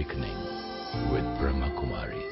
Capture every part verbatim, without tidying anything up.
Awakening with Brahma Kumaris.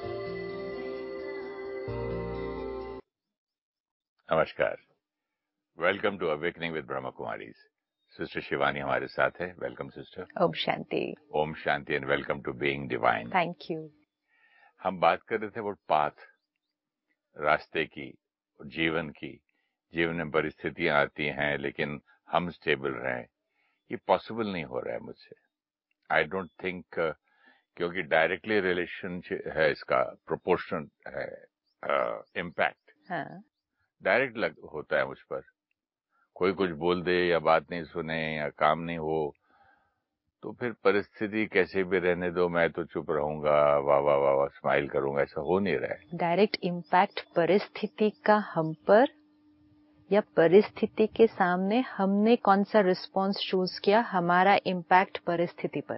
नमस्कार, welcome to awakening with Brahma Kumaris. Sister Shivani हमारे साथ है। Welcome sister. Om Shanti. Om Shanti and welcome to being divine. Thank you. हम बात कर रहे थे वो पाथ, रास्ते की, जीवन की। जीवन में परिस्थितियां आती हैं लेकिन हम स्टेबल रहें, ये पॉसिबल नहीं हो रहा है मुझसे। आई डोंट थिंक, क्योंकि डायरेक्टली रिलेशन है, इसका प्रोपोर्शनल है इम्पैक्ट। हाँ। डायरेक्ट लग होता है मुझ पर। कोई कुछ बोल दे या बात नहीं सुने या काम नहीं हो तो फिर परिस्थिति कैसे भी रहने दो, मैं तो चुप रहूंगा, वाह वाह वाह वाह स्माइल करूंगा, ऐसा हो नहीं रहा है। डायरेक्ट इम्पैक्ट परिस्थिति का हम पर या परिस्थिति के सामने हमने कौन सा रिस्पॉन्स चूज किया, हमारा इम्पैक्ट परिस्थिति पर।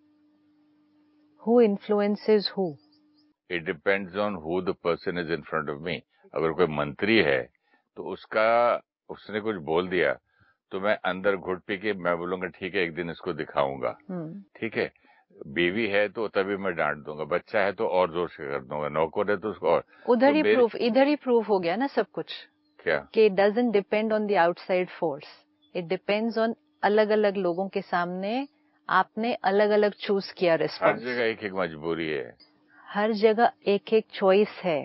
Who influences who? It depends on who the person is in front of me. अगर कोई मंत्री है तो उसका उसने कुछ बोल दिया तो मैं अंदर घुट पी के मैं बोलूंगा ठीक है, एक दिन इसको दिखाऊंगा, ठीक है। बीवी है तो तभी मैं डांट दूंगा, बच्चा है तो और जोर से कर दूंगा, नौकर है तो उसको और। उधर तो ही मेरे- प्रूफ इधर ही प्रूफ हो गया ना सब कुछ। क्या कि it doesn't depend on the outside force, it depends on अलग अलग लोगों के सामने आपने अलग अलग चूज किया हर रिस्पॉन्स। जगह एक एक मजबूरी है, हर जगह एक एक चॉइस है।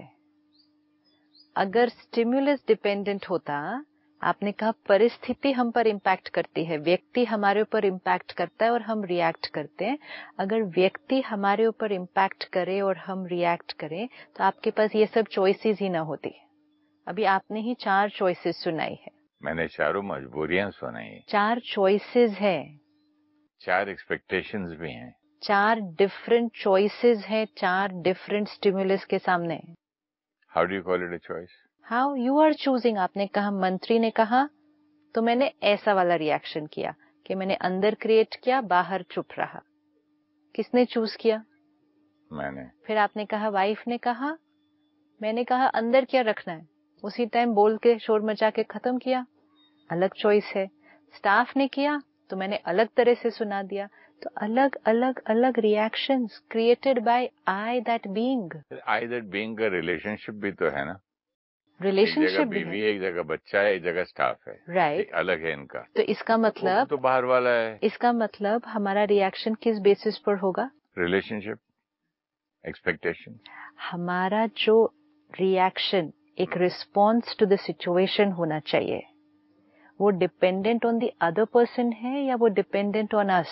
अगर स्टिमुलस डिपेंडेंट होता, आपने कहा परिस्थिति हम पर इम्पैक्ट करती है, व्यक्ति हमारे ऊपर इम्पैक्ट करता है और हम रिएक्ट करते हैं। अगर व्यक्ति हमारे ऊपर इम्पैक्ट करे और हम रिएक्ट करें तो आपके पास ये सब चॉइसेस ही ना होती। अभी आपने ही चार चॉइसेस सुनाई है। मैंने चारों मजबूरियां सुनाई। चार चॉइसेस है, चार एक्सपेक्टेशंस भी हैं, चार डिफरेंट चॉइसेस हैं, चार डिफरेंट स्टिमुलस के सामने। How do you call it a choice? How you are choosing. आपने कहा मंत्री ने कहा तो मैंने ऐसा वाला रिएक्शन किया कि मैंने अंदर क्रिएट किया, बाहर चुप रहा। किसने चूज किया? मैंने। फिर आपने कहा वाइफ ने कहा, मैंने कहा अंदर क्या रखना है, उसी टाइम बोल के शोर मचा के खत्म किया, अलग चॉइस है। स्टाफ ने किया तो मैंने अलग तरह से सुना दिया। तो अलग अलग अलग reactions created by I that being. I that being का रिलेशनशिप भी तो है ना। रिलेशनशिप भी बीवी है, है, एक जगह बच्चा है, एक जगह स्टाफ है, राइट। अलग है इनका। तो इसका मतलब तो बाहर वाला है। इसका मतलब हमारा रिएक्शन किस बेसिस पर होगा? Relationship, expectation. हमारा जो रिएक्शन एक रिस्पॉन्स टू द सिचुएशन होना चाहिए, वो dependent on the other person है या वो डिपेंडेंट ऑन अस?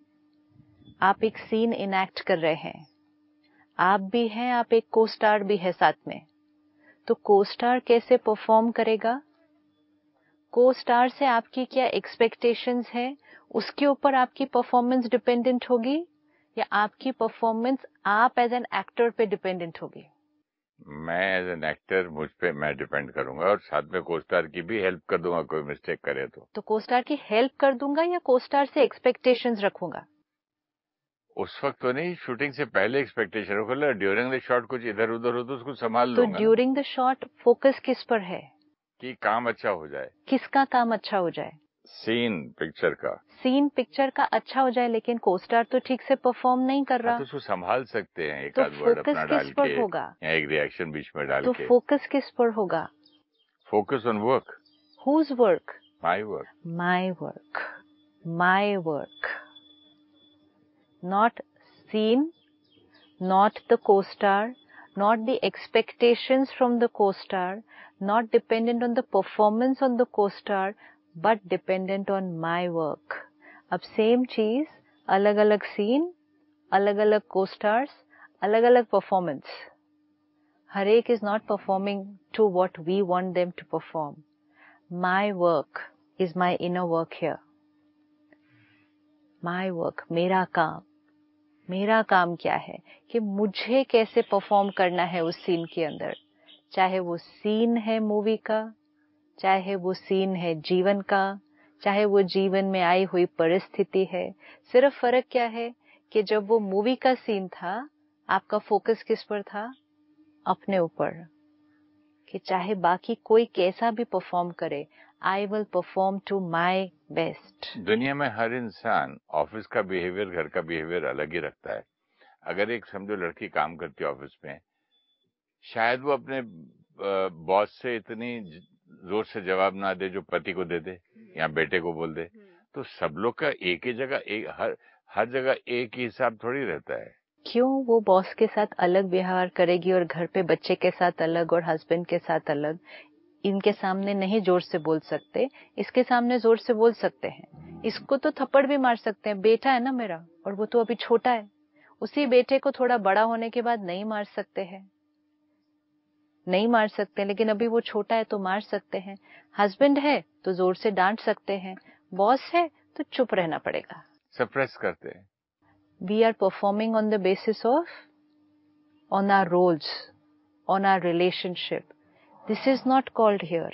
आप एक सीन इनैक्ट कर रहे हैं, आप भी हैं, आप एक को स्टार भी है साथ में। तो को स्टार कैसे परफॉर्म करेगा? को स्टार से आपकी क्या एक्सपेक्टेशंस है, उसके ऊपर आपकी परफॉर्मेंस डिपेंडेंट होगी या आपकी परफॉर्मेंस आप एज एन एक्टर पे डिपेंडेंट होगी? मैं एज एन एक्टर मुझ पे मैं डिपेंड करूंगा और साथ में को स्टार की भी हेल्प कर दूंगा कोई मिस्टेक करे तो। तो को स्टार की हेल्प कर दूंगा या को स्टार से एक्सपेक्टेशंस रखूंगा? उस वक्त तो नहीं, शूटिंग से पहले एक्सपेक्टेशन रखो। ड्यूरिंग द शॉट कुछ इधर उधर हो तो उसको संभाल तो लूंगा। ड्यूरिंग द शॉट फोकस किस पर है? कि काम अच्छा हो जाए। किसका काम अच्छा हो जाए? सीन पिक्चर का। सीन पिक्चर का अच्छा हो जाए, लेकिन को स्टार तो ठीक से परफॉर्म नहीं कर रहा। तो उसको संभाल सकते हैं, एक तो आध वर्ड फोकस अपना किस डाल पर के होगा? या एक रिएक्शन बीच में डाल तो के। फोकस किस पर होगा? Focus on work. Whose work? My work. My work, my work, not scene, not the co-star, not the expectations from the co-star, not dependent on the performance on the co-star, but dependent on my work. अब same चीज, अलग अलग scene, अलग अलग co-stars, अलग अलग performance. हर एक is not performing to what we want them to perform. My work is my inner work here. My work, मेरा काम। मेरा काम क्या है कि मुझे कैसे परफॉर्म करना है उस सीन के अंदर। चाहे वो सीन है मूवी का, चाहे वो सीन है जीवन का, चाहे वो जीवन में आई हुई परिस्थिति है। सिर्फ फर्क क्या है कि जब वो मूवी का सीन था, आपका फोकस किस पर था? अपने ऊपर। कि चाहे बाकी कोई कैसा भी परफॉर्म करे, I will perform to my best. दुनिया में हर इंसान ऑफिस का बिहेवियर, घर का बिहेवियर अलग ही रखता है। अगर एक समझो लड़की काम करती है ऑफिस में, शायद वो अपने बॉस से इतनी जोर से जवाब ना दे जो पति को दे दे या बेटे को बोल दे, तो सब लोग का एक ही जगह एक हर हर जगह एक ही हिसाब थोड़ी रहता है। क्यों वो बॉस के साथ अलग व्यवहार करेगी और घर पे बच्चे के साथ अलग और हस्बैंड के साथ अलग? इनके सामने नहीं जोर से बोल सकते, इसके सामने जोर से बोल सकते हैं। इसको तो थप्पड़ भी मार सकते हैं, बेटा है ना मेरा, और वो तो अभी छोटा है। उसी बेटे को थोड़ा बड़ा होने के बाद नहीं मार सकते हैं, नहीं मार सकते, लेकिन अभी वो छोटा है तो मार सकते हैं। हस्बैंड है तो जोर से डांट सकते हैं, बॉस है तो चुप रहना पड़ेगा, सप्रेस करते हैं। We are performing on the basis of, on our roles, on our relationship. This is not called here.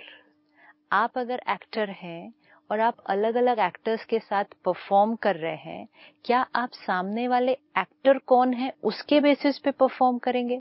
आप अगर एक्टर हैं और आप अलग अलग एक्टर्स के साथ परफॉर्म कर रहे हैं, क्या आप सामने वाले एक्टर कौन है उसके बेसिस पे परफॉर्म करेंगे?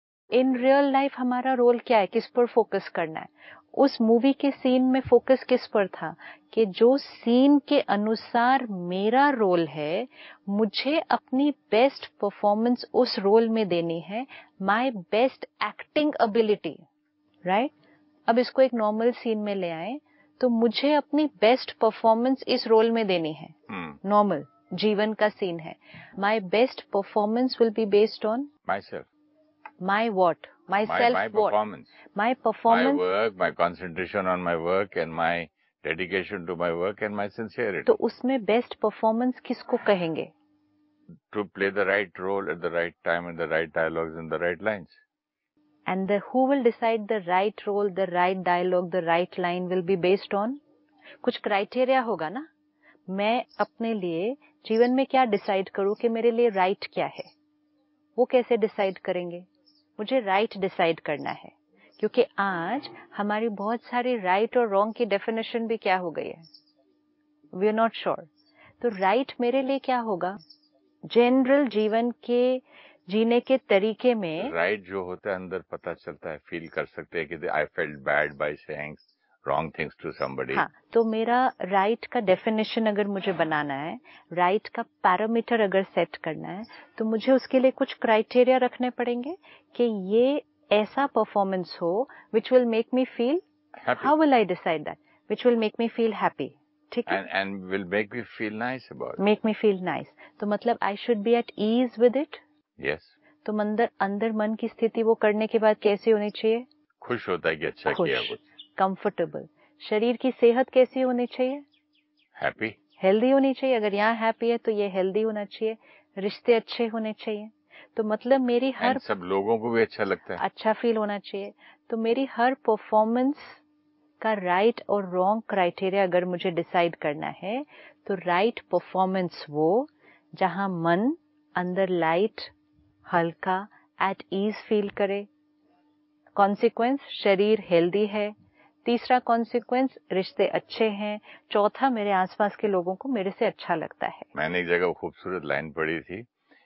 इन रियल लाइफ हमारा रोल क्या है, किस पर फोकस करना है? उस मूवी के सीन में फोकस किस पर था कि जो सीन के अनुसार मेरा रोल है, मुझे अपनी बेस्ट परफॉर्मेंस उस रोल में देनी है, my best acting ability, right? अब इसको एक नॉर्मल सीन में ले आए तो मुझे अपनी बेस्ट परफॉर्मेंस इस रोल में देनी है। Normal hmm. जीवन का सीन है, my best performance will be based on myself, my what myself, my, my what performance, my performance, my work, my concentration on my work and my dedication to my work and my sincerity. तो उसमें best performance किसको कहेंगे? To play the right role at the right time and the right dialogues and the right lines. And the who will decide the right role, the right dialogue, the right line will be based on कुछ criteria होगा ना। मैं अपने लिए जीवन में क्या decide करूं कि मेरे लिए राइट right क्या है, वो कैसे डिसाइड करेंगे? मुझे राइट right डिसाइड करना है, क्योंकि आज हमारी बहुत सारी राइट right और रॉन्ग की डेफिनेशन भी क्या हो गई है, वी आर नॉट श्योर। तो राइट right मेरे लिए क्या होगा? जनरल जीवन के जीने के तरीके में राइट right जो होता है अंदर पता चलता है, फील कर सकते हैं कि I felt bad by saying wrong things to somebody. हाँ, तो मेरा राइट right का डेफिनेशन अगर मुझे बनाना है, राइट right का पैरामीटर अगर सेट करना है, तो मुझे उसके लिए कुछ क्राइटेरिया रखने पड़ेंगे कि ये ऐसा परफॉर्मेंस हो which will make me feel, how will I decide that, which will make me feel happy, ठीक है, and will make me feel nice about, make me feel nice. तो मतलब I should be at ease with it. Yes. तो अंदर अंदर मन की स्थिति वो करने के बाद कैसी होनी चाहिए? खुश होता है कि अच्छा किया कुछ, कंफर्टेबल। शरीर की सेहत कैसी होनी चाहिए? हैप्पी, हेल्दी होनी चाहिए। अगर यहाँ हैप्पी है तो ये हेल्दी होना चाहिए। रिश्ते अच्छे होने चाहिए। तो मतलब मेरी हर, सब लोगों को भी अच्छा लगता है, अच्छा फील होना चाहिए। तो मेरी हर परफॉर्मेंस का राइट और रॉन्ग क्राइटेरिया अगर मुझे डिसाइड करना है, तो राइट परफॉर्मेंस वो जहां मन अंदर लाइट, हल्का, एट ईज फील करे। कॉन्सिक्वेंस, शरीर हेल्दी है। तीसरा कॉन्सिक्वेंस, रिश्ते अच्छे हैं। चौथा, मेरे आसपास के लोगों को मेरे से अच्छा लगता है। मैंने एक जगह खूबसूरत लाइन पढ़ी थी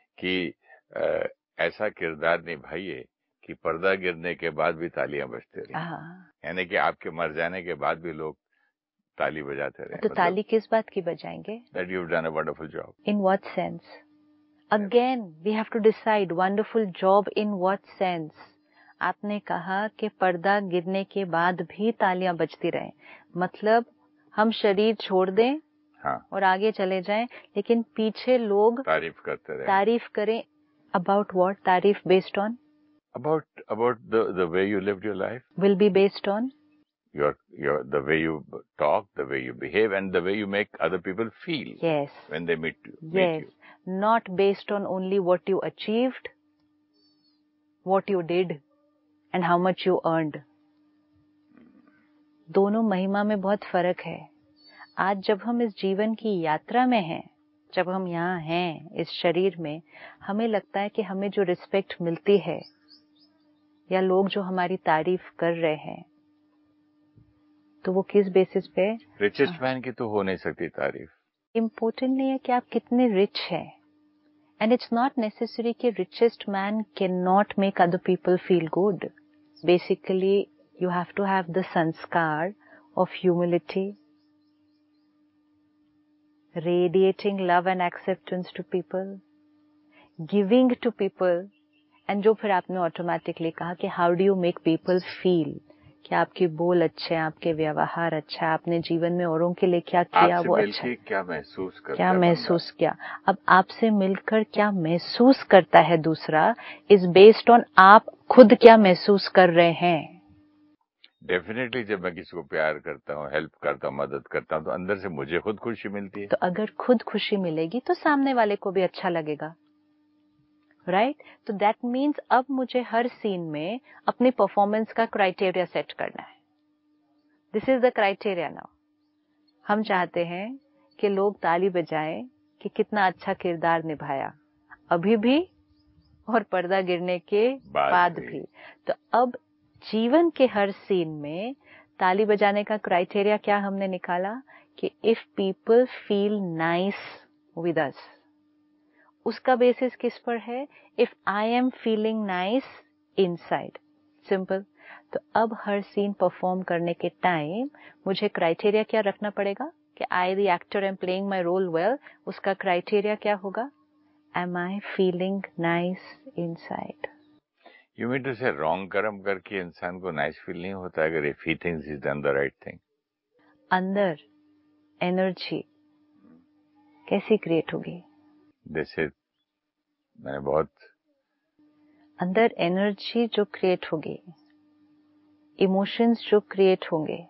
कि आ, ऐसा किरदार निभाइए कि पर्दा गिरने के बाद भी तालियां बजते रहे, यानी कि आपके मर जाने के बाद भी लोग ताली बजाते रहे। तो मतलब, ताली किस बात की बजाएंगे? That you've done a wonderful job. In what sense? Again, we have to decide wonderful job in what sense. आपने कहा कि पर्दा गिरने के बाद भी तालियां बजती रहें, मतलब हम शरीर छोड़ दें, हाँ, और आगे चले जाएं, लेकिन पीछे लोग तारीफ करते रहे। तारीफ करें। About what? तारीफ based on? About about the the way you lived your life. Will be based on? Your your the way you talk, the way you behave, and the way you make other people feel. Yes. When they meet you. Yes. Meet you. Not based on only what you achieved, what you did, and how much you earned. दोनों महिमा में बहुत फर्क है। आज जब हम इस जीवन की यात्रा में हैं, जब हम यहाँ हैं इस शरीर में, हमें लगता है कि हमें जो रिस्पेक्ट मिलती है या लोग जो हमारी तारीफ कर रहे हैं, तो वो किस बेसिस पे? रिचेस्ट मैन की तो हो नहीं सकती तारीफ। इम्पोर्टेंट नहीं है कि आप कितने रिच हैं, एंड इट्स नॉट नेसेसरी कि richest man can not make other people feel good. Basically you have to have the sanskar of humility, radiating love and acceptance to people, giving to people, and जो फिर आपने automatically कहा कि how do you make people feel, कि आपके बोल अच्छे हैं, आपके व्यवहार अच्छा है, आपने जीवन में औरों के लिए क्या किया वो अच्छा है, क्या महसूस करता क्या है महसूस किया। अब आपसे मिलकर क्या महसूस करता है दूसरा इज बेस्ड ऑन आप खुद क्या महसूस कर रहे हैं। डेफिनेटली जब मैं किसी को प्यार करता हूँ, हेल्प करता हूँ, मदद करता हूँ, तो अंदर से मुझे खुद खुशी मिलती है। तो अगर खुद खुशी मिलेगी तो सामने वाले को भी अच्छा लगेगा, राइट right? तो दैट मीन्स अब मुझे हर सीन में अपनी परफॉर्मेंस का क्राइटेरिया सेट करना है। This is the criteria now. हम चाहते हैं कि लोग ताली बजाएं कि कितना अच्छा किरदार निभाया, अभी भी और पर्दा गिरने के बाद, बाद भी। तो अब जीवन के हर सीन में ताली बजाने का क्राइटेरिया क्या हमने निकाला कि if people feel nice with us, उसका बेसिस किस पर है, if I am feeling nice inside, simple. तो अब हर सीन परफॉर्म करने के टाइम मुझे क्राइटेरिया क्या रखना पड़ेगा कि I the actor am playing my role well, उसका क्राइटेरिया क्या होगा, am I feeling nice inside. You mean to say wrong कर्म करके इंसान को नाइस फील नहीं होता अगर if he thinks he done the right thing. अंदर एनर्जी कैसी क्रिएट होगी, जैसे मैंने बहुत अंदर एनर्जी जो क्रिएट होगी, इमोशंस जो क्रिएट होंगे,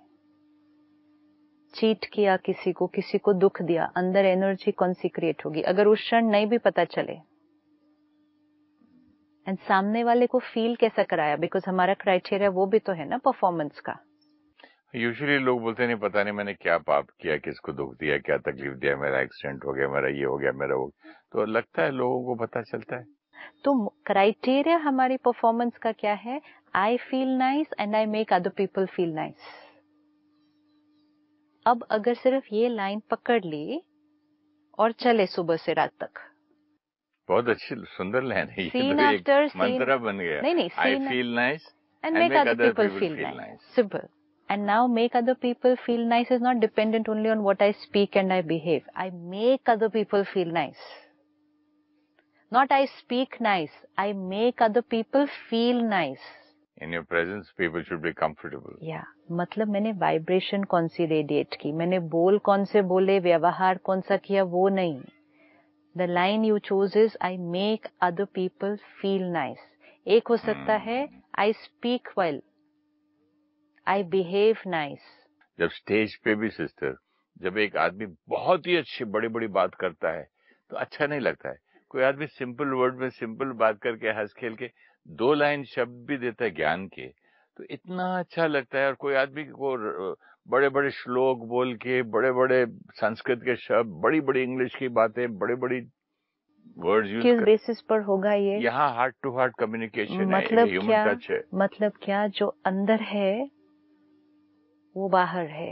चीट किया किसी को, किसी को दुख दिया, अंदर एनर्जी कौन सी क्रिएट होगी अगर उस क्षण नहीं भी पता चले, एंड सामने वाले को फील कैसा कराया, बिकॉज हमारा क्राइटेरिया वो भी तो है ना परफॉर्मेंस का। यूजुअली लोग बोलते नहीं, पता नहीं मैंने क्या पाप किया, किसको दुख दिया, क्या तकलीफ दिया, मेरा एक्सीडेंट हो गया, मेरा ये हो गया, मेरा वो, तो लगता है लोगों को पता चलता है। तो क्राइटेरिया हमारी परफॉर्मेंस का क्या है, I feel nice and I make other people feel nice. अब अगर सिर्फ ये लाइन पकड़ ली और चले सुबह से रात तक, बहुत अच्छी सुंदर लाइन है, ये सीन तो एक आफ्टर सीन, मंत्र बन गया। नहीं नहीं, I seen feel nice and make other people feel nice. Simple. And now make other people feel nice is not dependent only on what I speak and I behave. I make other people feel nice. Not I speak nice. I make other people feel nice. In your presence, people should be comfortable. Yeah. मतलब मैंने vibration कौन सी radiate की, मैंने बोल कौन से बोले, व्यवहार कौन सा किया, वो नहीं. The line you choose is I make other people feel nice. एक हो सकता hmm. है I speak well. I behave nice. जब स्टेज पे भी सिस्टर, जब एक आदमी बहुत ही अच्छी बड़ी बड़ी बात करता है तो अच्छा नहीं लगता है। कोई आदमी सिंपल वर्ड में सिंपल बात करके हंस खेल के दो लाइन शब्द भी देता है ज्ञान के, तो इतना अच्छा लगता है। और कोई आदमी को बड़े बड़े श्लोक बोल के, बड़े बड़े संस्कृत के शब्द, बड़ी बड़ी इंग्लिश की बातें, बड़े बड़ी वर्ड्स यूज किस बेसिस पर होगा ये, यहाँ हार्ट टू हार्ट कम्युनिकेशन है, मतलब ह्यूमन क्या, टच है। मतलब क्या, जो अंदर है वो बाहर है।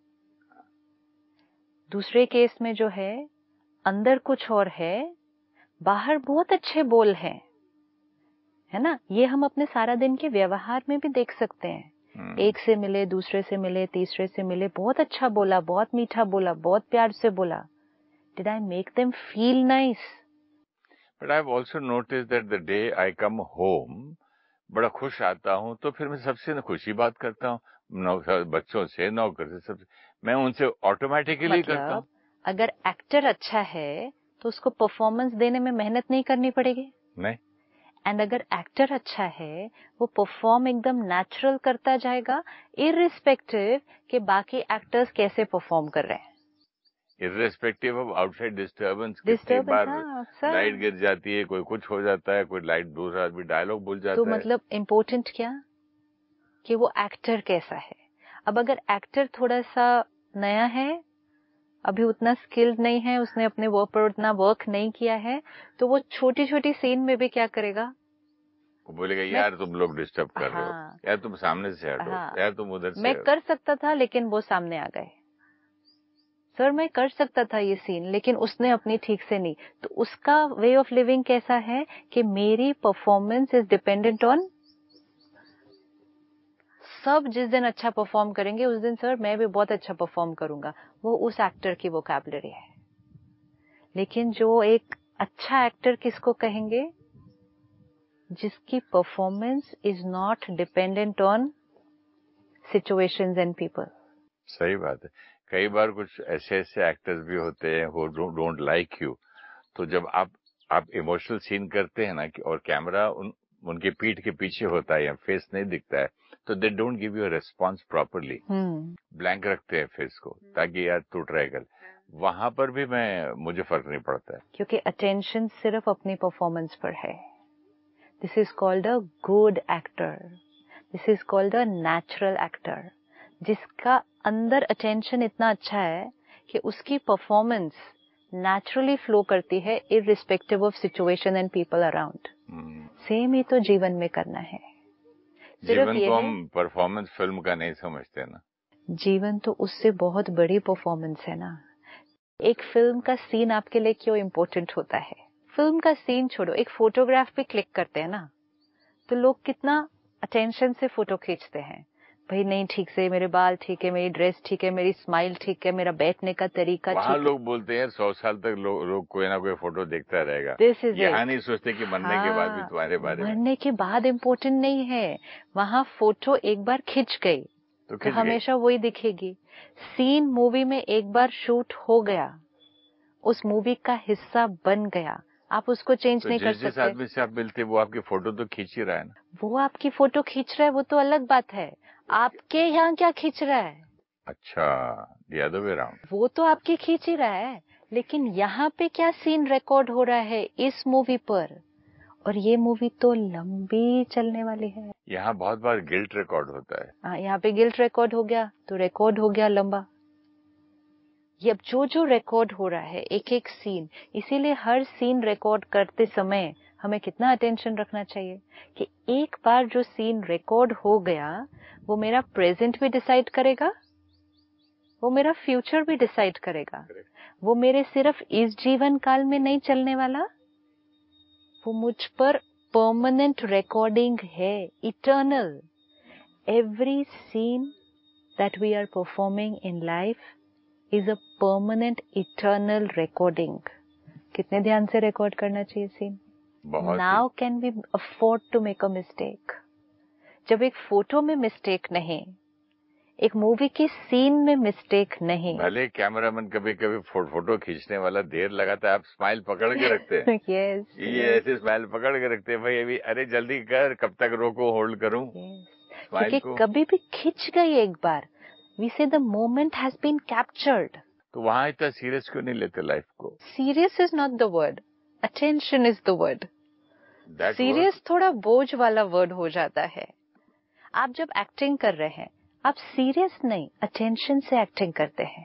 दूसरे केस में जो है अंदर कुछ और है, बाहर बहुत अच्छे बोल हैं, है ना। ये हम अपने सारा दिन के व्यवहार में भी देख सकते हैं। hmm. एक से मिले, दूसरे से मिले, तीसरे से मिले, बहुत अच्छा बोला, बहुत मीठा बोला, बहुत प्यार से बोला। Did I make them feel nice? But I have also notice that the day I come home, बड़ा खुश आता हूँ, तो फिर मैं सबसे खुशी बात करता हूँ, बच्चों से, नौकर से, सब मैं उनसे ऑटोमेटिकली मतलब, करता हूँ। अगर एक्टर अच्छा है तो उसको परफॉर्मेंस देने में मेहनत नहीं करनी पड़ेगी, नहीं। एंड अगर एक्टर अच्छा है वो परफॉर्म एकदम नेचुरल करता जाएगा, इररिस्पेक्टिव कि बाकी एक्टर्स कैसे परफॉर्म कर रहे हैं, इररिस्पेक्टिव ऑफ आउटसाइड डिस्टर्बेंस। कितनी बार लाइट गिर जाती है, कोई कुछ हो जाता है, कोई लाइट, दूसरा आदमी डायलॉग भूल जाता तो है। मतलब इम्पोर्टेंट क्या कि वो एक्टर कैसा है। अब अगर एक्टर थोड़ा सा नया है, अभी उतना स्किल्ड नहीं है, उसने अपने वर्क पर उतना वर्क नहीं किया है, तो वो छोटी छोटी सीन में भी क्या करेगा, वो बोलेगा यार तुम लोग डिस्टर्ब कर हाँ, रहे हो, यार तुम सामने से हटो, हाँ, यार तुम उधर से। मैं कर सकता था लेकिन वो सामने आ गए, सर मैं कर सकता था ये सीन लेकिन उसने अपनी ठीक से नहीं। तो उसका वे ऑफ लिविंग कैसा है कि मेरी परफॉर्मेंस इज डिपेंडेंट ऑन, सब जिस दिन अच्छा परफॉर्म करेंगे उस दिन सर मैं भी बहुत अच्छा परफॉर्म करूंगा, वो उस एक्टर की वोकैबुलरी है। लेकिन जो एक अच्छा एक्टर किसको कहेंगे? जिसकी performance is not dependent on situations and people. सही बात है। कई बार कुछ ऐसे ऐसे एक्टर्स भी होते हैं वो डोंट लाइक यू, तो जब आप आप इमोशनल सीन करते हैं ना कि और कैमरा उन उनके पीठ के पीछे होता है या फेस नहीं दिखता है, तो they don't give you response properly, blank रखते हैं फेस को ताकि यार तू ट्राई कर। वहां पर भी मैं मुझे फर्क नहीं पड़ता है, क्योंकि अटेंशन सिर्फ अपनी परफॉर्मेंस पर है। This is called a good actor, this is called a natural actor, जिसका अंदर अटेंशन इतना अच्छा है कि उसकी परफॉर्मेंस नेचुरली फ्लो करती है irrespective of situation and people around. Same ही तो जीवन में करना है। जीवन को हम परफॉर्मेंस फिल्म का नहीं समझते ना। जीवन तो उससे बहुत बड़ी परफॉर्मेंस है ना। एक फिल्म का सीन आपके लिए क्यों इम्पोर्टेंट होता है? फिल्म का सीन छोड़ो, एक फोटोग्राफ भी क्लिक करते हैं ना, तो लोग कितना अटेंशन से फोटो खींचते हैं। भाई नहीं ठीक से, मेरे बाल ठीक है, मेरी ड्रेस ठीक है, मेरी स्माइल ठीक है, मेरा बैठने का तरीका ठीक है। वहाँ लोग बोलते हैं सौ साल तक लोग लो, कोई ना कोई फोटो देखता रहेगा। दिस इज यहाँ नहीं सोचते कि मरने हाँ, के बाद भी तुम्हारे बारे में। मरने के बाद इम्पोर्टेंट नहीं है, वहाँ फोटो एक बार खिंच गई तो, तो हमेशा वही दिखेगी। सीन मूवी में एक बार शूट हो गया, उस मूवी का हिस्सा बन गया, आप उसको चेंज तो नहीं कर जिस सकते। जिस आदमी से आप मिलते वो आपकी फोटो तो खींच ही रहा है ना। वो आपकी फोटो खींच रहा है वो तो अलग बात है, आपके यहाँ क्या खींच रहा है? अच्छा, the other way around। वो तो आपकी खींच ही रहा है, लेकिन यहाँ पे क्या सीन रिकॉर्ड हो रहा है इस मूवी पर? और ये मूवी तो लंबी चलने वाली है। यहाँ बहुत बार गिल्ट रिकॉर्ड होता है। हाँ, यहाँ पे गिल्ट रिकॉर्ड हो गया तो रिकॉर्ड हो गया लंबा। ये अब जो जो रिकॉर्ड हो रहा है एक एक सीन, इसीलिए हर सीन रिकॉर्ड करते समय हमें कितना अटेंशन रखना चाहिए कि एक बार जो सीन रिकॉर्ड हो गया वो मेरा प्रेजेंट भी डिसाइड करेगा, वो मेरा फ्यूचर भी डिसाइड करेगा। वो मेरे सिर्फ इस जीवन काल में नहीं चलने वाला, वो मुझ पर परमानेंट रिकॉर्डिंग है, eternal. Every scene that we are performing in life is a permanent eternal recording। कितने ध्यान से रिकॉर्ड करना चाहिए scene? Now can we afford to make a mistake? जब एक फोटो में मिस्टेक नहीं, एक मूवी की सीन में मिस्टेक नहीं। भले कैमरामैन कभी कभी फो, फोटो खींचने वाला देर लगाता है, आप स्माइल पकड़ के रखते हैं। yes, ये yes. ऐसे स्माइल पकड़ के रखते हैं, भाई अभी अरे जल्दी कर, कब तक रोको, होल्ड करूं yes. स्माइल को। कभी भी खिंच गई एक बार, we say the moment has been captured। तो वहां इतना सीरियस क्यों नहीं लेते लाइफ को? Serious is not the word, attention is the word. Serious थोड़ा बोझ वाला वर्ड हो जाता है। आप जब एक्टिंग कर रहे हैं, आप सीरियस नहीं अटेंशन से एक्टिंग करते हैं,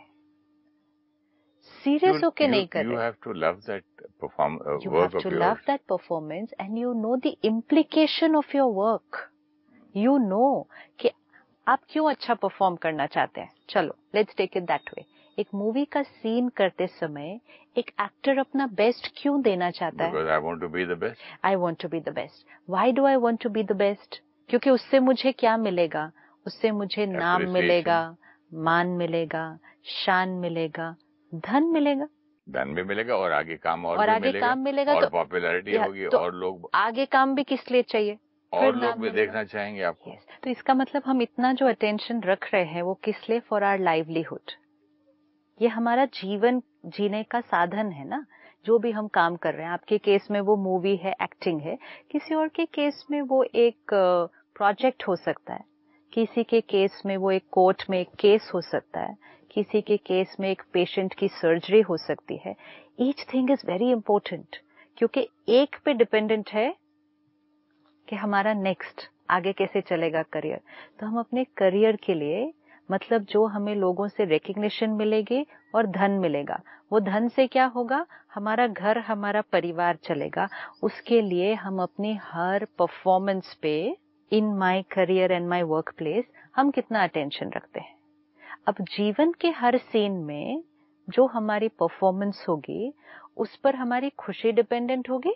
सीरियस होके नहीं कर रहे। You have to love that perform you work have of to yours. Love that performance and you know the implication of your work. You know कि आप क्यों अच्छा परफॉर्म करना चाहते हैं। चलो let's take it that way. एक movie का सीन करते समय एक एक्टर अपना बेस्ट क्यों देना चाहता है? Because I want to be the best. I want to be the best. Why do I want to be the best? क्योंकि उससे मुझे क्या मिलेगा? उससे मुझे नाम मिलेगा, मान मिलेगा, शान मिलेगा, धन मिलेगा। धन भी मिलेगा और आगे काम और, और भी आगे मिलेगा, काम मिलेगा और तो पॉपुलैरिटी होगी, तो और लोग आगे काम भी किस लिए चाहिए? और लोग भी देखना चाहेंगे आपको। yes. तो इसका मतलब हम इतना जो अटेंशन रख रहे हैं वो किस लिए? For our livelihood. ये हमारा जीवन जीने का साधन है ना। जो भी हम काम कर रहे हैं, आपके केस में वो मूवी है, एक्टिंग है, किसी और के केस में वो एक प्रोजेक्ट हो सकता है, किसी के केस में वो एक कोर्ट में एक केस हो सकता है, किसी के केस में एक पेशेंट की सर्जरी हो सकती है। Each thing is very important, क्योंकि एक पे डिपेंडेंट है कि हमारा नेक्स्ट आगे कैसे चलेगा करियर। तो हम अपने करियर के लिए, मतलब जो हमें लोगों से रिकग्निशन मिलेगी और धन मिलेगा, वो धन से क्या होगा? हमारा घर, हमारा परिवार चलेगा। उसके लिए हम अपनी हर परफॉर्मेंस पे, in my career and my work place, हम कितना अटेंशन रखते हैं। अब जीवन के हर सीन में जो हमारी परफॉर्मेंस होगी उस पर हमारी खुशी डिपेंडेंट होगी,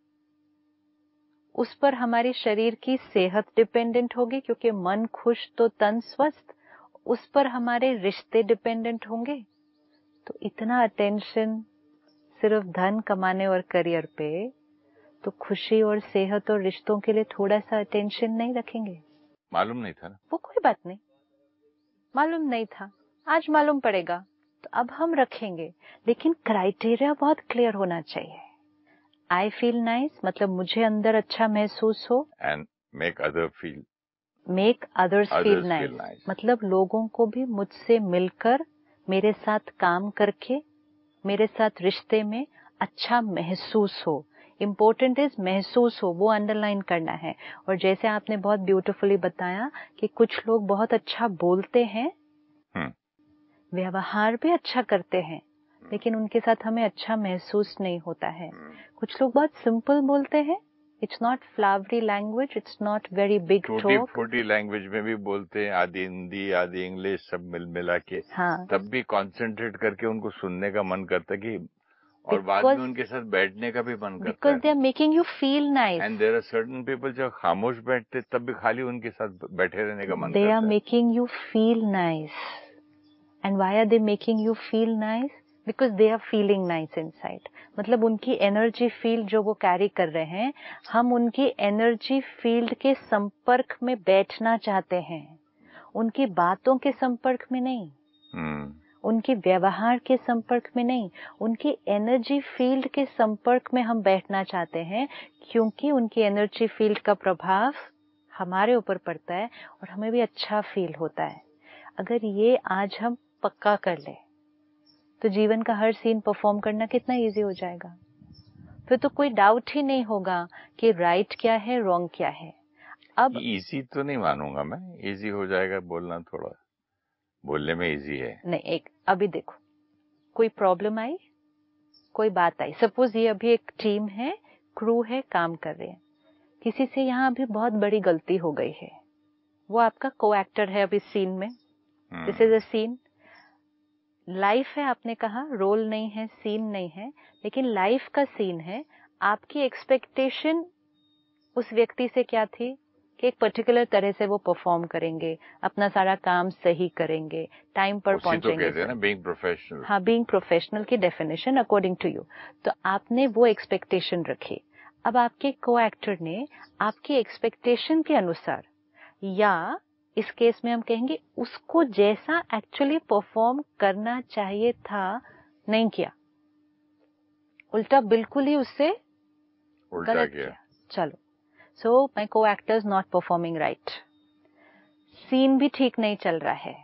उस पर हमारे शरीर की सेहत डिपेंडेंट होगी, क्योंकि मन खुश तो तन स्वस्थ। उस पर हमारे रिश्ते डिपेंडेंट होंगे। तो इतना अटेंशन सिर्फ धन कमाने और करियर पे, तो खुशी और सेहत और रिश्तों के लिए थोड़ा सा अटेंशन नहीं रखेंगे? मालूम नहीं था ना। वो कोई बात नहीं, मालूम नहीं था, आज मालूम पड़ेगा, तो अब हम रखेंगे, लेकिन क्राइटेरिया बहुत क्लियर होना चाहिए। आई फील नाइस मतलब मुझे अंदर अच्छा महसूस हो, and make other feel make others feel nice मतलब लोगों को भी मुझसे मिलकर, मेरे साथ काम करके, मेरे साथ रिश्ते में अच्छा महसूस हो। इम्पोर्टेंट इज महसूस हो, वो अंडरलाइन करना है। और जैसे आपने बहुत ब्यूटीफुली बताया कि कुछ लोग बहुत अच्छा बोलते हैं, व्यवहार भी अच्छा करते हैं, लेकिन उनके साथ हमें अच्छा महसूस नहीं होता है। कुछ लोग बहुत सिंपल बोलते हैं, it's not flowery language, it's not very big talk, छोटी छोटी लैंग्वेज में भी बोलते हैं, आधी हिंदी आधी इंग्लिश सब मिल मिला के, हाँ, तब भी कंसंट्रेट करके उनको सुनने का मन करता है कि, और बाद में उनके साथ बैठने का भी मन करता है, because they are making you feel nice. And there are certain people जो खामोश बैठते तब भी खाली उनके साथ बैठे रहने का मन दे करता आर है। Making you feel nice. And why are they making you feel nice? Because they are feeling nice inside. मतलब उनकी एनर्जी फील्ड जो वो कैरी कर रहे हैं, हम उनकी एनर्जी फील्ड के संपर्क में बैठना चाहते हैं, उनकी बातों के संपर्क में नहीं, hmm. उनके व्यवहार के संपर्क में नहीं, उनकी एनर्जी फील्ड के संपर्क में हम बैठना चाहते हैं, क्योंकि उनकी एनर्जी फील्ड का प्रभाव हमारे ऊपर पड़ता है और हमें भी अच्छा फील होता है। अगर ये आज हम पक्का कर ले तो जीवन का हर सीन परफॉर्म करना कितना इजी हो जाएगा। फिर तो कोई डाउट ही नहीं होगा कि राइट क्या है, रॉन्ग क्या है। अब इजी तो नहीं मानूंगा मैं, इजी हो जाएगा बोलना, थोड़ा बोलने में इजी है। नहीं, एक अभी देखो, कोई प्रॉब्लम आई, कोई बात आई, सपोज ये अभी एक टीम है, क्रू है, काम कर रहे हैं, किसी से यहाँ अभी बहुत बड़ी गलती हो गई है, वो आपका को एक्टर है अभी सीन में, this is a scene, life है, आपने कहा रोल नहीं है, सीन नहीं है, लेकिन लाइफ का सीन है। आपकी एक्सपेक्टेशन उस व्यक्ति से क्या थी कि एक पर्टिकुलर तरह से वो परफॉर्म करेंगे, अपना सारा काम सही करेंगे, टाइम पर पहुंचेंगे। तो कहते हैं ना बीइंग प्रोफेशनल। हाँ, बीइंग प्रोफेशनल की डेफिनेशन अकॉर्डिंग टू यू। तो आपने वो एक्सपेक्टेशन रखी। अब आपके को एक्टर ने आपकी एक्सपेक्टेशन के अनुसार, या इस केस में हम कहेंगे उसको जैसा एक्चुअली परफॉर्म करना चाहिए था, नहीं किया, उल्टा बिल्कुल ही उससे उल्टा गलत किया। किया। चलो, so my co-actor is not performing right, scene भी ठीक नहीं चल रहा है,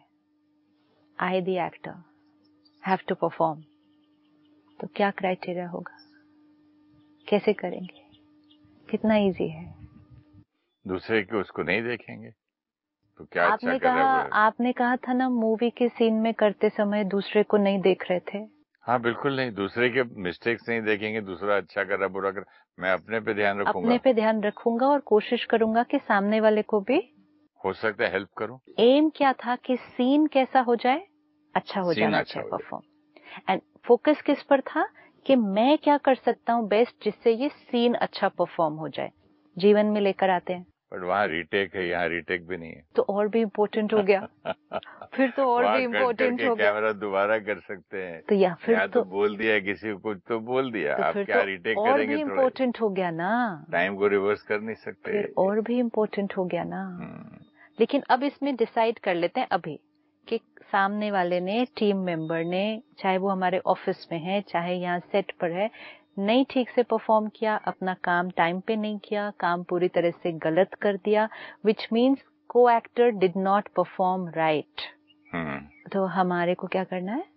I the actor have to perform, तो क्या क्राइटेरिया होगा, कैसे करेंगे, कितना इजी है। दूसरे के उसको नहीं देखेंगे तो क्या आपने अच्छा कर कहा रहा है। आपने कहा था ना, मूवी के सीन में करते समय दूसरे को नहीं देख रहे थे। हाँ बिल्कुल नहीं, दूसरे के मिस्टेक्स नहीं देखेंगे, दूसरा अच्छा कर रहा बुरा कर, मैं अपने पे ध्यान रखूंगा, अपने पे ध्यान रखूंगा और कोशिश करूंगा कि सामने वाले को भी हो सकता है हेल्प करूं। एम क्या था कि सीन कैसा हो जाए, अच्छा हो जाना अच्छा चाहिए परफॉर्म। एंड फोकस किस पर था कि मैं क्या कर सकता हूँ बेस्ट जिससे ये सीन अच्छा परफॉर्म हो जाए। जीवन में लेकर आते हैं, बट वहाँ रीटेक है, यहाँ रीटेक भी नहीं है, तो और भी इम्पोर्टेंट हो गया फिर तो और भी इम्पोर्टेंट हो गया, कैमरा दोबारा कर सकते हैं। तो या फिर यहाँ तो, तो बोल दिया किसी को, कुछ तो बोल दिया, तो आप फिर क्या तो रीटेक और करेंगे, भी थोड़ा इम्पोर्टेंट हो गया ना, टाइम को रिवर्स कर नहीं सकते, फिर और भी इम्पोर्टेंट हो गया ना। लेकिन अब इसमें डिसाइड कर लेते हैं अभी कि सामने वाले ने, टीम मेंबर ने, चाहे वो हमारे ऑफिस में है चाहे यहाँ सेट पर है, नहीं ठीक से परफॉर्म किया, अपना काम टाइम पे नहीं किया, काम पूरी तरह से गलत कर दिया, which means co-actor did not perform right. तो हमारे को क्या करना है,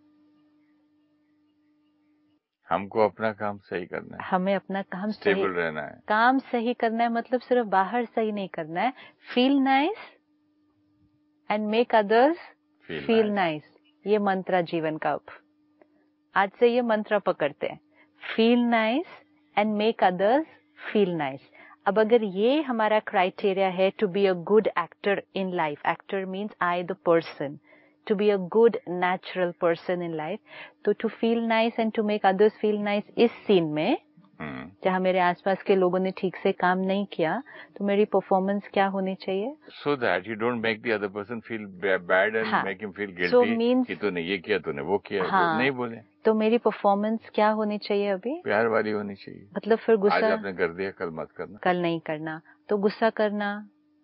हमको अपना काम सही करना है, हमें अपना काम स्टेबल सही रहना है, काम सही करना है, मतलब सिर्फ बाहर सही नहीं करना है, feel nice and make others feel nice, ये मंत्र जीवन का। अब आज से ये मंत्र पकड़ते हैं, feel nice and make others feel nice. अब अगर ये हमारा क्राइटेरिया है to be a good actor in life, actor means I the person, to be a good natural person in life, तो to feel nice and to make others feel nice इस scene में जहाँ मेरे आसपास के लोगों ने ठीक से काम नहीं किया, तो मेरी परफॉर्मेंस क्या होनी चाहिए? So that you don't make the other person feel bad and हाँ. make him feel guilty. So means कि तूने ये किया, तूने वो किया. हाँ. नहीं बोले. तो मेरी परफॉर्मेंस क्या होनी चाहिए अभी? प्यार वाली होनी चाहिए. मतलब फिर गुस्सा आज आपने कर दिया, कल मत करना. कल नहीं करना. तो गुस्सा करना,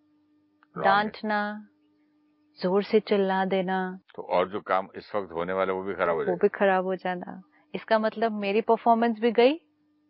डांटना, जोर से चिल्ला देना, तो और जो काम इस वक्त होने वाला वो भी खराब हो जाएगा. वो भी खराब हो जाना. इसका मतलब मेरी परफॉर्मेंस भी गई,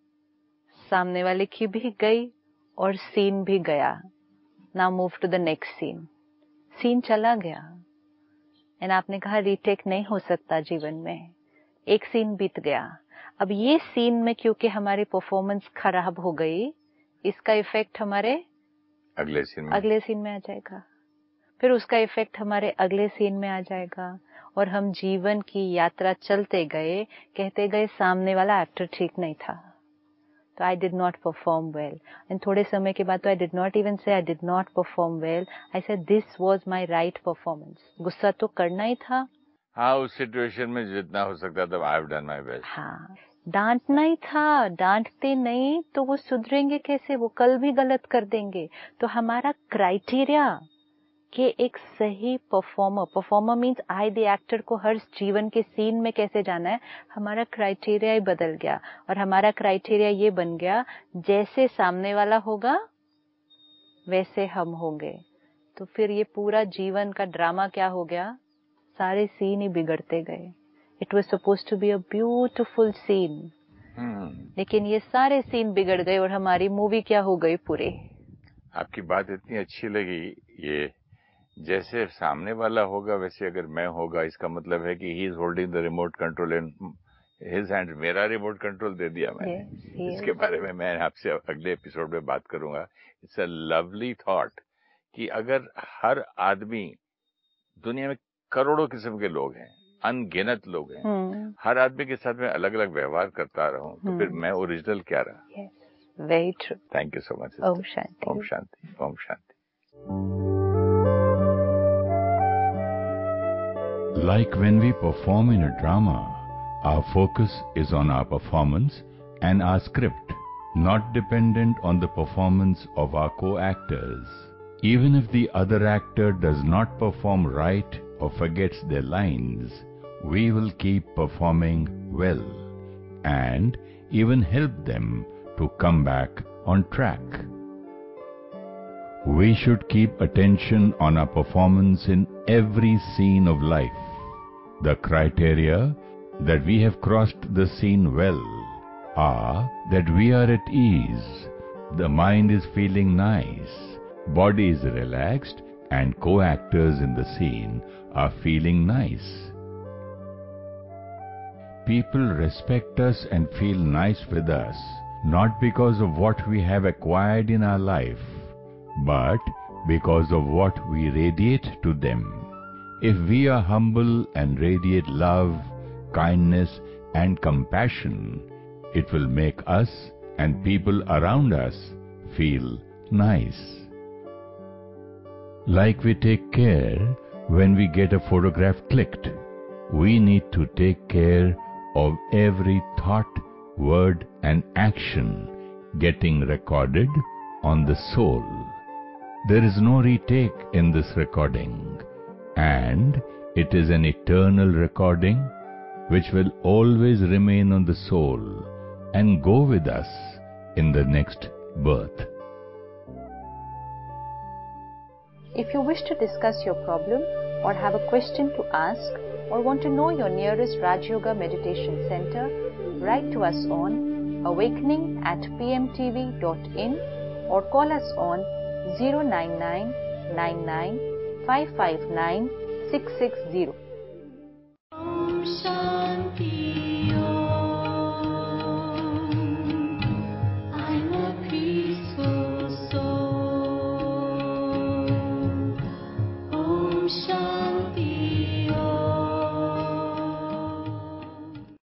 सामने वाले की भी गई, और सीन भी गया. Now move to the next scene. Scene चला गया, एंड आपने कहा रीटेक नहीं हो सकता जीवन में. एक सीन बीत गया. अब ये सीन में क्योंकि हमारी परफॉर्मेंस खराब हो गई, इसका इफेक्ट हमारे अगले सीन में अगले सीन में आ जाएगा. फिर उसका इफेक्ट हमारे अगले सीन में आ जाएगा, और हम जीवन की यात्रा चलते गए, कहते गए सामने वाला एक्टर ठीक नहीं था, तो I did not perform well. And थोड़े समय के बाद तो I did not even say I did not perform well. I said this was my right performance. गुस्सा तो करना ही था. हाँ, उस सिचुएशन में जितना हो सकता था I have done my best. हाँ, डांटना ही था. डांटते नहीं तो वो सुधरेंगे कैसे? वो कल भी गलत कर देंगे. तो हमारा क्राइटेरिया कि एक सही performer, performer means I the actor को हर जीवन के सीन में कैसे जाना है, हमारा क्राइटेरिया ही बदल गया. और हमारा क्राइटेरिया ये बन गया, जैसे सामने वाला होगा वैसे हम होंगे. तो फिर ये पूरा जीवन का ड्रामा क्या हो गया? सारे सीन ही बिगड़ते गए. It was supposed to be a beautiful scene, लेकिन ये सारे सीन बिगड़ गए और हमारी मूवी क्या हो गई पूरी. आपकी बात इतनी अच्छी लगी. ये जैसे सामने वाला होगा वैसे अगर मैं होगा, इसका मतलब है कि he is holding the remote control in his hand. मेरा रिमोट कंट्रोल दे दिया मैंने. yes, yes. इसके बारे में मैं आपसे अगले एपिसोड में बात करूंगा. इट्स अ लवली थॉट कि अगर हर आदमी, दुनिया में करोड़ों किस्म के लोग हैं, अनगिनत लोग हैं, hmm. हर आदमी के साथ में अलग अलग व्यवहार करता रहूं, तो hmm. फिर मैं ओरिजिनल क्या रहा? yes, very true. Thank you so much. Om Shanti. Om Shanti. Om Shanti. Like when we perform in a drama, our focus is on our performance and our script, not dependent on the performance of our co-actors. Even if the other actor does not perform right or forgets their lines, we will keep performing well and even help them to come back on track. We should keep attention on our performance in every scene of life. The criteria that we have crossed the scene well are that we are at ease, the mind is feeling nice, body is relaxed, and co-actors in the scene are feeling nice. People respect us and feel nice with us, not because of what we have acquired in our life, but because of what we radiate to them. If we are humble and radiate love, kindness and compassion, it will make us and people around us feel nice. Like we take care when we get a photograph clicked, we need to take care of every thought, word and action getting recorded on the soul. There is no retake in this recording, and it is an eternal recording which will always remain on the soul and go with us in the next birth. If you wish to discuss your problem or have a question to ask or want to know your nearest Raj Yoga Meditation Center, write to us on awakening at p m t v dot in or call us on zero nine nine nine nine five five nine six six zero. Om Shanti.